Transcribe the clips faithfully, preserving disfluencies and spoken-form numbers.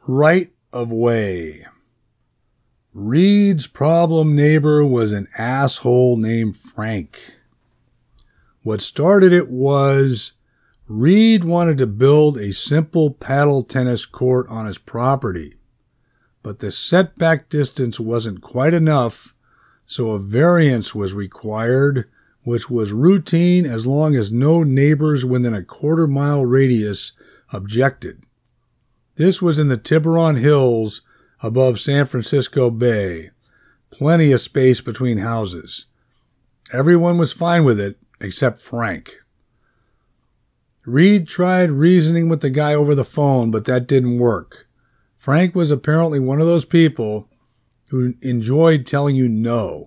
Right of way. Reed's problem neighbor was an asshole named Frank. What started it was Reed wanted to build a simple paddle tennis court on his property, but the setback distance wasn't quite enough, so a variance was required, which was routine as long as no neighbors within a quarter mile radius objected. This was in the Tiburon Hills above San Francisco Bay. Plenty of space between houses. Everyone was fine with it, except Frank. Reed tried reasoning with the guy over the phone, but that didn't work. Frank was apparently one of those people who enjoyed telling you no.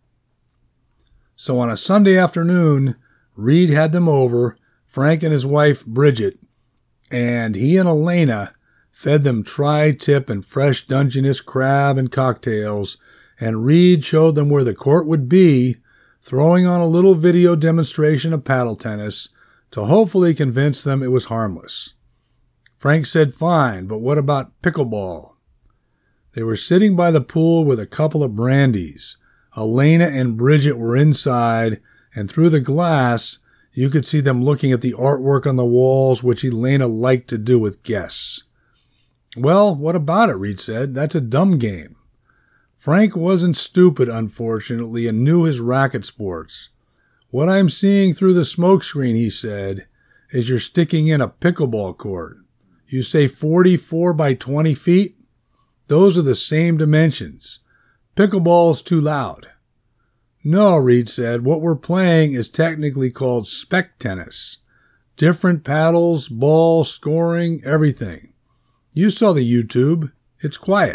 So on a Sunday afternoon, Reed had them over, Frank and his wife Bridget, and he and Elena fed them tri-tip and fresh Dungeness crab and cocktails, and Reed showed them where the court would be, throwing on a little video demonstration of paddle tennis to hopefully convince them it was harmless. Frank said fine, but what about pickleball? They were sitting by the pool with a couple of brandies. Elena and Bridget were inside, and through the glass, you could see them looking at the artwork on the walls, which Elena liked to do with guests. Well, what about it, Reed said. That's a dumb game. Frank wasn't stupid, unfortunately, and knew his racket sports. What I'm seeing through the smokescreen, he said, is you're sticking in a pickleball court. You say forty-four by twenty feet? Those are the same dimensions. Pickleball's too loud. No, Reed said, what we're playing is technically called spec tennis. Different paddles, ball, scoring, everything. You saw the YouTube. It's quiet.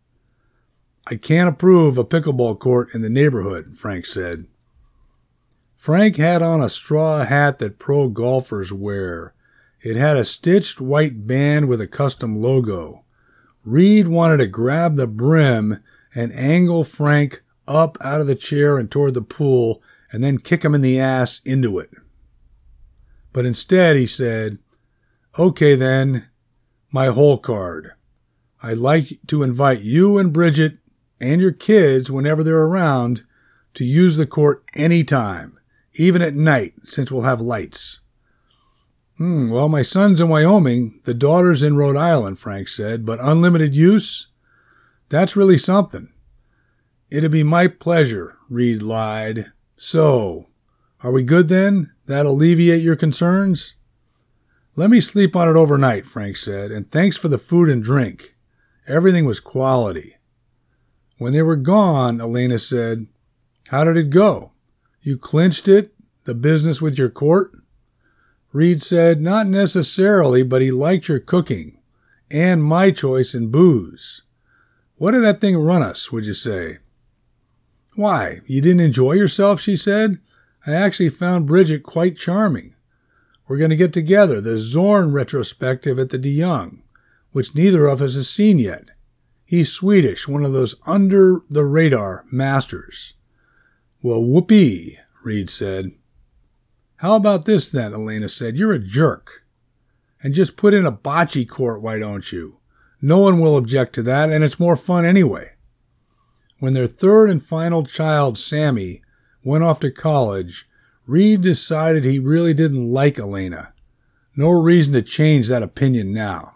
I can't approve a pickleball court in the neighborhood, Frank said. Frank had on a straw hat that pro golfers wear. It had a stitched white band with a custom logo. Reed wanted to grab the brim and angle Frank up out of the chair and toward the pool and then kick him in the ass into it. But instead he said, okay then, my hole card. I'd like to invite you and Bridget and your kids, whenever they're around, to use the court anytime, even at night, since we'll have lights. Hmm, well, my son's in Wyoming, the daughter's in Rhode Island, Frank said, but unlimited use? That's really something. It'd be my pleasure, Reed lied. So, are we good then? That alleviate your concerns? Let me sleep on it overnight, Frank said, and thanks for the food and drink. Everything was quality. When they were gone, Elena said, how did it go? You clinched it, the business with your court? Reed said, not necessarily, but he liked your cooking, and my choice in booze. What did that thing run us, would you say? Why, you didn't enjoy yourself, she said. I actually found Bridget quite charming. We're going to get together, the Zorn retrospective at the De Young, which neither of us has seen yet. He's Swedish, one of those under-the-radar masters. Well, whoopee, Reed said. How about this then, Elena said. You're a jerk. And just put in a bocce court, why don't you? No one will object to that, and it's more fun anyway. When their third and final child, Sammy, went off to college, Reed decided he really didn't like Elena. No reason to change that opinion now.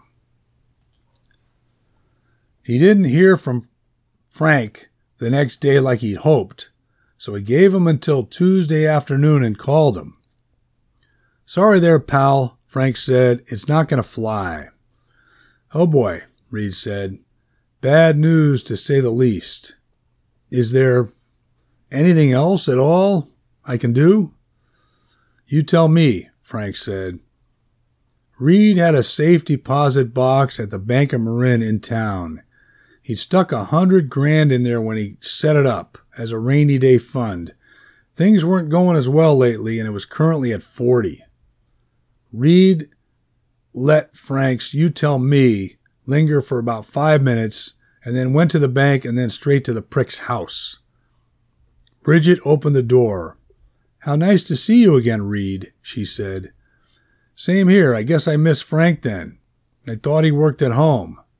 He didn't hear from Frank the next day like he'd hoped, so he gave him until Tuesday afternoon and called him. Sorry there, pal, Frank said. It's not going to fly. Oh boy, Reed said. Bad news to say the least. Is there anything else at all I can do? You tell me, Frank said. Reed had a safe deposit box at the Bank of Marin in town. He'd stuck a hundred grand in there when he set it up as a rainy day fund. Things weren't going as well lately, and it was currently at forty. Reed let Frank's "you tell me" linger for about five minutes, and then went to the bank and then straight to the prick's house. Bridget opened the door. How nice to see you again, Reed, she said. Same here. I guess I miss Frank then. I thought he worked at home.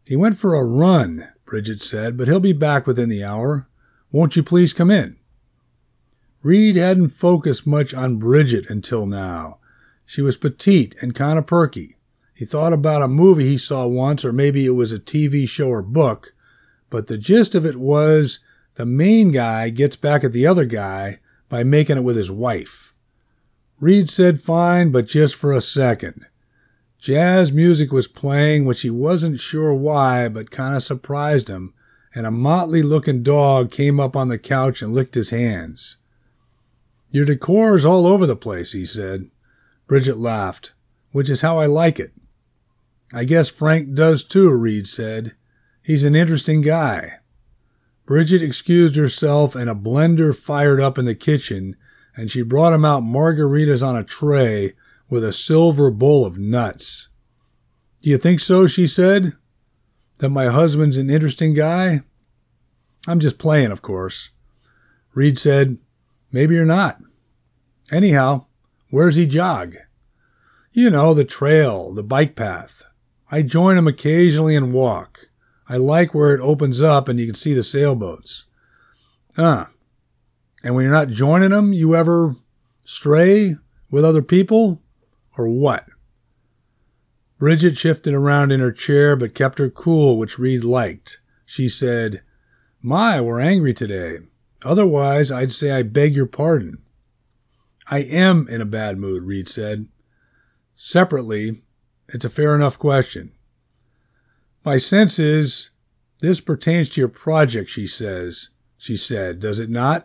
He went for a run, Bridget said, but he'll be back within the hour. Won't you please come in? Reed hadn't focused much on Bridget until now. She was petite and kind of perky. He thought about a movie he saw once, or maybe it was a T V show or book, but the gist of it was the main guy gets back at the other guy by making it with his wife. Reed said fine, but just for a second. Jazz music was playing, which he wasn't sure why, but kind of surprised him, and a motley-looking dog came up on the couch and licked his hands. Your decor is all over the place, he said. Bridget laughed, which is how I like it. I guess Frank does too, Reed said. He's an interesting guy. Bridget excused herself, and a blender fired up in the kitchen, and she brought him out margaritas on a tray with a silver bowl of nuts. Do you think so, she said? That my husband's an interesting guy? I'm just playing, of course. Reed said, maybe you're not. Anyhow, where's he jog? You know, the trail, the bike path. I join him occasionally and walk. I like where it opens up and you can see the sailboats. Ah, and when you're not joining him, you ever stray with other people? Or what? Bridget shifted around in her chair but kept her cool, which Reed liked. She said, My, we're angry today. Otherwise, I'd say I beg your pardon. I am in a bad mood, Reed said. Separately, it's a fair enough question. My sense is, this pertains to your project, she says. She said, does it not?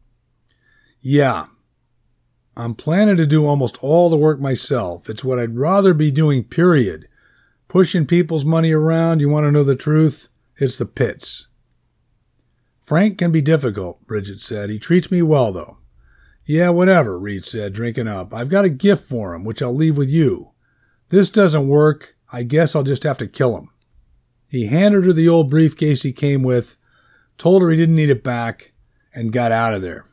Yeah. I'm planning to do almost all the work myself. It's what I'd rather be doing, period. Pushing people's money around, you want to know the truth? It's the pits. Frank can be difficult, Bridget said. He treats me well, though. Yeah, whatever, Reed said, drinking up. I've got a gift for him, which I'll leave with you. This doesn't work. I guess I'll just have to kill him. He handed her the old briefcase he came with, told her he didn't need it back, and got out of there.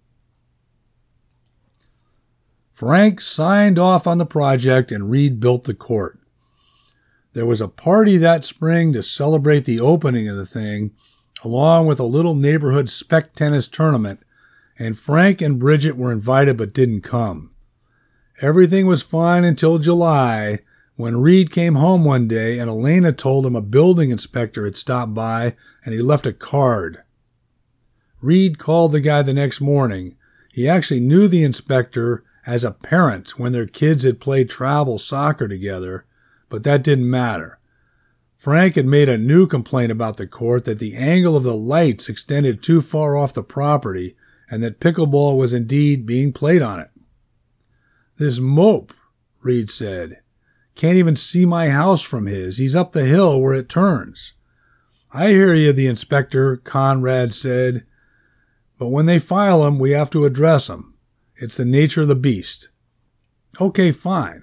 Frank signed off on the project and Reed built the court. There was a party that spring to celebrate the opening of the thing, along with a little neighborhood spec tennis tournament, and Frank and Bridget were invited but didn't come. Everything was fine until July, when Reed came home one day and Elena told him a building inspector had stopped by and he left a card. Reed called the guy the next morning. He actually knew the inspector as a parent when their kids had played travel soccer together, but that didn't matter. Frank had made a new complaint about the court that the angle of the lights extended too far off the property and that pickleball was indeed being played on it. This mope, Reed said, can't even see my house from his. He's up the hill where it turns. I hear you, the inspector, Conrad said, but when they file him, we have to address him. It's the nature of the beast. Okay, fine,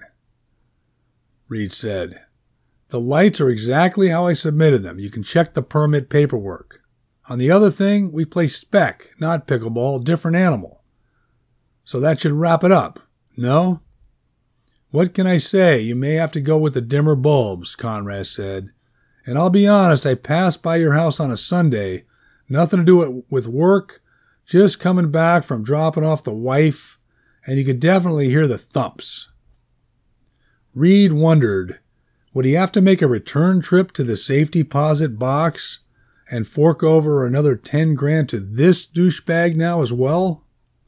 Reed said. The lights are exactly how I submitted them. You can check the permit paperwork. On the other thing, we play spec, not pickleball, different animal. So that should wrap it up. No? What can I say? You may have to go with the dimmer bulbs, Conrad said. And I'll be honest, I passed by your house on a Sunday. Nothing to do with work, just coming back from dropping off the wife, and you could definitely hear the thumps. Reed wondered, would he have to make a return trip to the safety deposit box and fork over another ten grand to this douchebag now as well?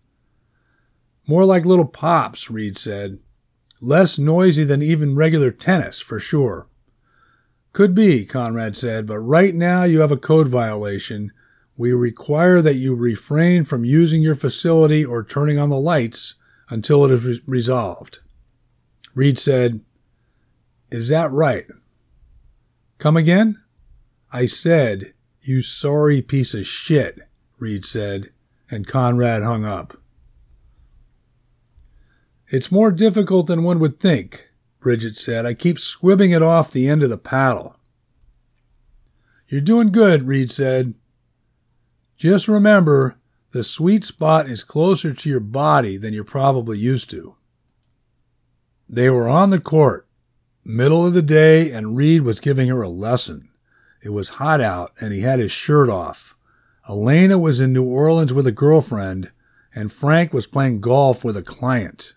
More like little pops, Reed said. Less noisy than even regular tennis, for sure. Could be, Conrad said, but right now you have a code violation. We require that you refrain from using your facility or turning on the lights until it is re- resolved. Reed said, Is that right? Come again? I said, you sorry piece of shit, Reed said, and Conrad hung up. It's more difficult than one would think, Bridget said. I keep squibbing it off the end of the paddle. You're doing good, Reed said. Just remember, the sweet spot is closer to your body than you're probably used to. They were on the court, middle of the day, and Reed was giving her a lesson. It was hot out, and he had his shirt off. Elena was in New Orleans with a girlfriend, and Frank was playing golf with a client.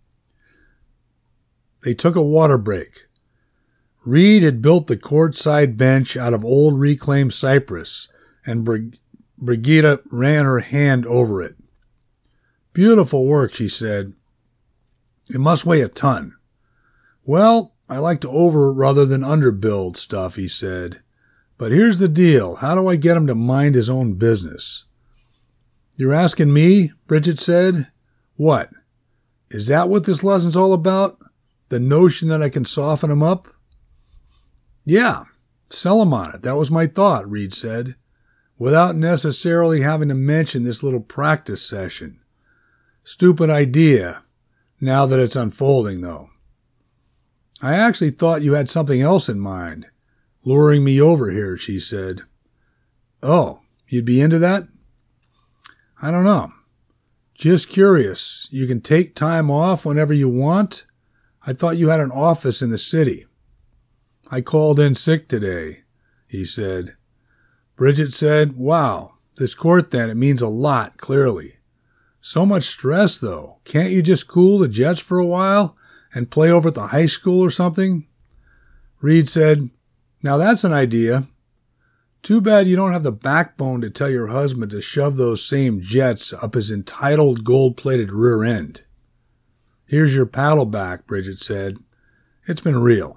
They took a water break. Reed had built the courtside bench out of old reclaimed cypress, and Brig- Brigida ran her hand over it. Beautiful work, she said. It must weigh a ton. Well, I like to over rather than underbuild stuff, he said. But here's the deal. How do I get him to mind his own business? You're asking me? Bridget said. What? Is that what this lesson's all about? The notion that I can soften him up? Yeah, sell him on it. That was my thought, Reed said, without necessarily having to mention this little practice session. Stupid idea, now that it's unfolding, though. I actually thought you had something else in mind. Luring me over here, she said. Oh, you'd be into that? I don't know. Just curious. You can take time off whenever you want? I thought you had an office in the city. I called in sick today, he said. Bridget said, wow, this court then, it means a lot, clearly. So much stress, though. Can't you just cool the jets for a while and play over at the high school or something? Reed said, now that's an idea. Too bad you don't have the backbone to tell your husband to shove those same jets up his entitled gold-plated rear end. Here's your paddle back, Bridget said. It's been real.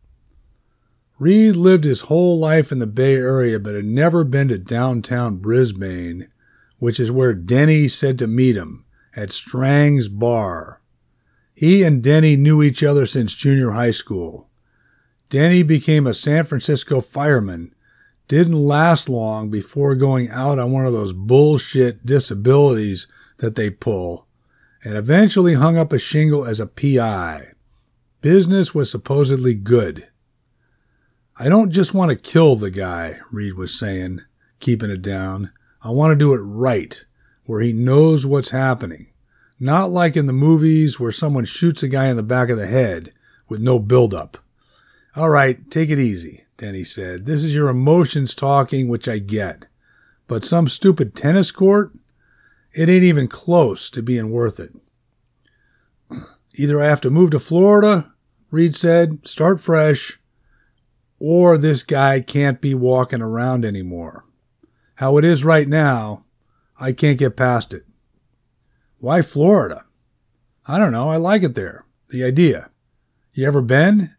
Reed lived his whole life in the Bay Area but had never been to downtown Brisbane, which is where Denny said to meet him, at Strang's Bar. He and Denny knew each other since junior high school. Denny became a San Francisco fireman, didn't last long before going out on one of those bullshit disabilities that they pull, and eventually hung up a shingle as a P I. Business was supposedly good. I don't just want to kill the guy, Reed was saying, keeping it down. I want to do it right, where he knows what's happening. Not like in the movies where someone shoots a guy in the back of the head with no build-up. All right, take it easy, Denny said. This is your emotions talking, which I get. But some stupid tennis court? It ain't even close to being worth it. Either I have to move to Florida, Reed said, start fresh, or this guy can't be walking around anymore. How it is right now, I can't get past it. Why Florida? I don't know. I like it there. The idea. You ever been?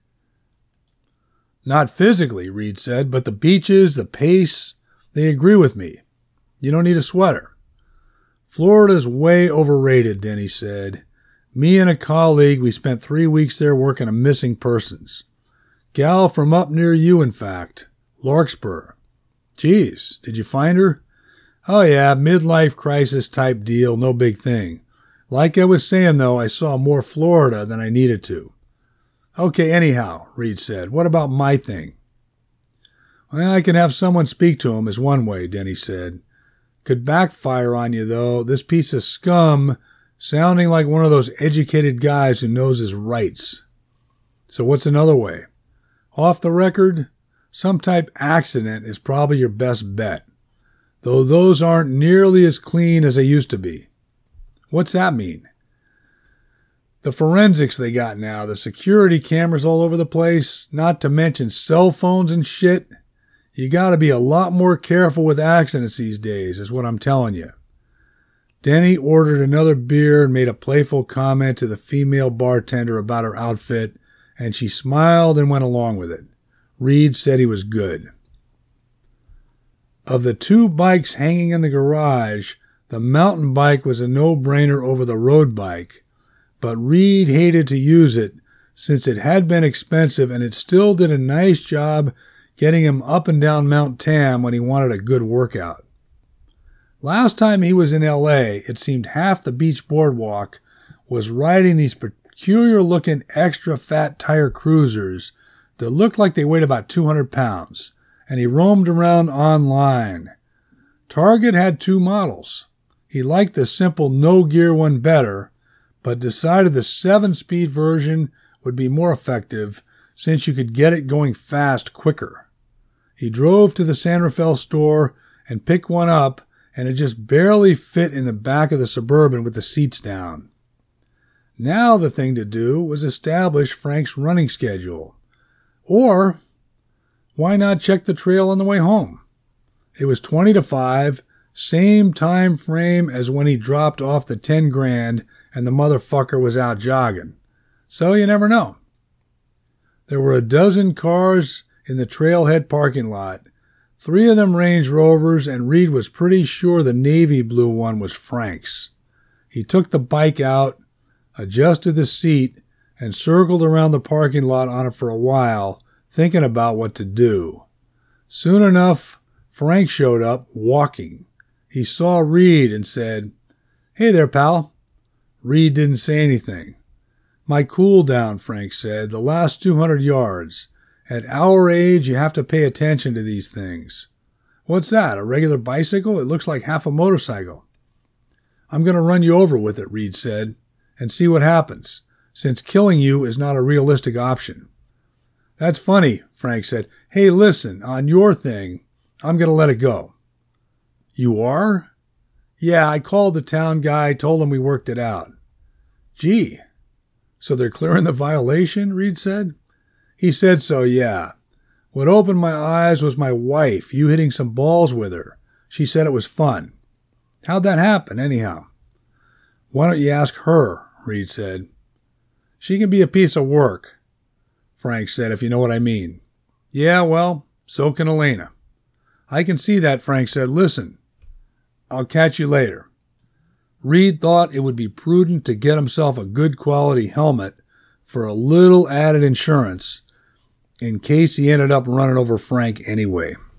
Not physically, Reed said, but the beaches, the pace, they agree with me. You don't need a sweater. Florida's way overrated, Denny said. Me and a colleague, we spent three weeks there working on missing persons. Gal from up near you, in fact. Larkspur. Geez, did you find her? Oh yeah, midlife crisis type deal, no big thing. Like I was saying, though, I saw more Florida than I needed to. Okay, anyhow, Reed said, what about my thing? Well, I can have someone speak to him is one way, Denny said. Could backfire on you, though, this piece of scum sounding like one of those educated guys who knows his rights. So what's another way? Off the record, some type accident is probably your best bet, though those aren't nearly as clean as they used to be. What's that mean? The forensics they got now, the security cameras all over the place, not to mention cell phones and shit. You gotta be a lot more careful with accidents these days, is what I'm telling you. Denny ordered another beer and made a playful comment to the female bartender about her outfit, and she smiled and went along with it. Reed said he was good. Of the two bikes hanging in the garage, the mountain bike was a no-brainer over the road bike, but Reed hated to use it since it had been expensive and it still did a nice job getting him up and down Mount Tam when he wanted a good workout. Last time he was in L A, it seemed half the beach boardwalk was riding these peculiar-looking extra-fat tire cruisers that looked like they weighed about two hundred pounds, and he roamed around online. Target had two models. He liked the simple no-gear one better, but decided the seven-speed version would be more effective since you could get it going fast quicker. He drove to the San Rafael store and picked one up, and it just barely fit in the back of the Suburban with the seats down. Now the thing to do was establish Frank's running schedule. Or, why not check the trail on the way home? It was twenty to five, same time frame as when he dropped off the ten grand and the motherfucker was out jogging. So you never know. There were a dozen cars in the trailhead parking lot. Three of them Range Rovers, and Reed was pretty sure the navy blue one was Frank's. He took the bike out, adjusted the seat, and circled around the parking lot on it for a while, thinking about what to do. Soon enough, Frank showed up, walking. He saw Reed and said, "Hey there, pal." Reed didn't say anything. "My cool down," Frank said, "the last two hundred yards. At our age, you have to pay attention to these things." "What's that, a regular bicycle? It looks like half a motorcycle." "I'm going to run you over with it," Reed said, "and see what happens, since killing you is not a realistic option." "That's funny," Frank said. "Hey, listen, on your thing, I'm going to let it go." "You are?" "Yeah, I called the town guy, told him we worked it out." "Gee, so they're clearing the violation?" Reed said. "He said so, yeah. What opened my eyes was my wife, you hitting some balls with her. She said it was fun." "How'd that happen, anyhow?" "Why don't you ask her?" Reed said. "She can be a piece of work," Frank said, "if you know what I mean." "Yeah, well, so can Elena." "I can see that," Frank said. "Listen, I'll catch you later." Reed thought it would be prudent to get himself a good quality helmet for a little added insurance in case he ended up running over Frank anyway.